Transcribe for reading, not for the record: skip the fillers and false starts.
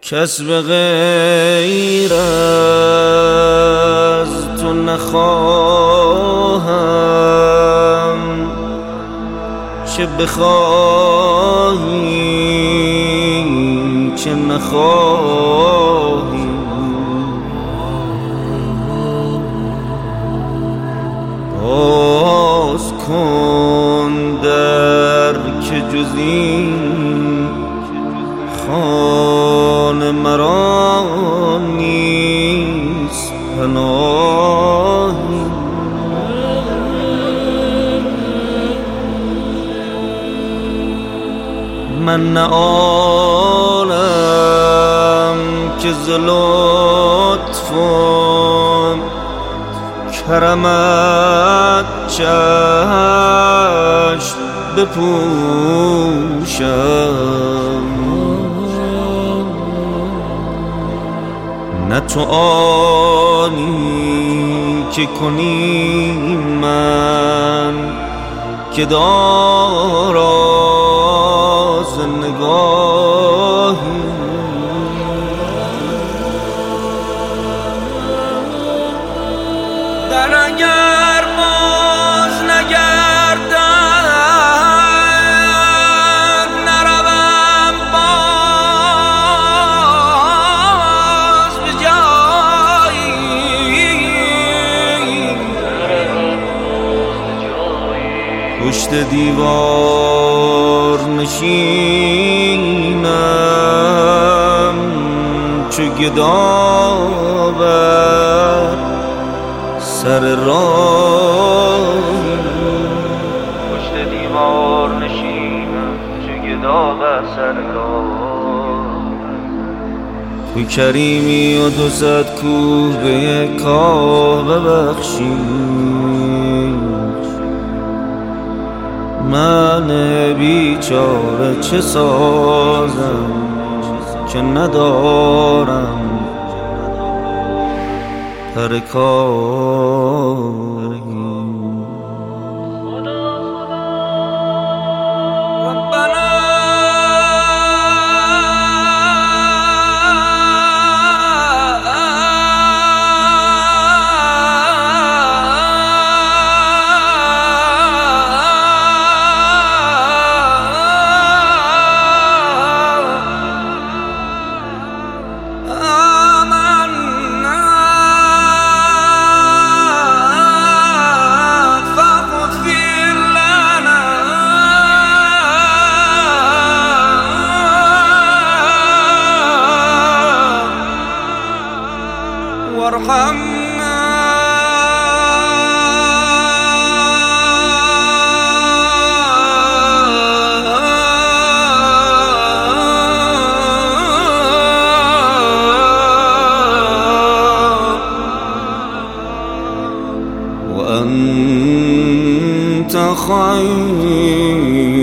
کس به غیر از تو نخواهم، چه بخواهی چه نخواهی. باز کن در که جز این خانه مرا نیست پناهی. من نه آنم که ز لطفم کرمت چشم بپوشم، نه تو آنی که کنی من که داراز نگاهی. در اگر باز نگردم نروم باز به جایی، پشت دیوار نشینم چو گدا بر سر راه. پشت دیوار نشینم چو گدا بر سر راه. تو کریمی و 200 کوه به یک کاه ببخشی، من بیچاره چه سازم که ندارم ترکاهی. وارحمنا وأنت خير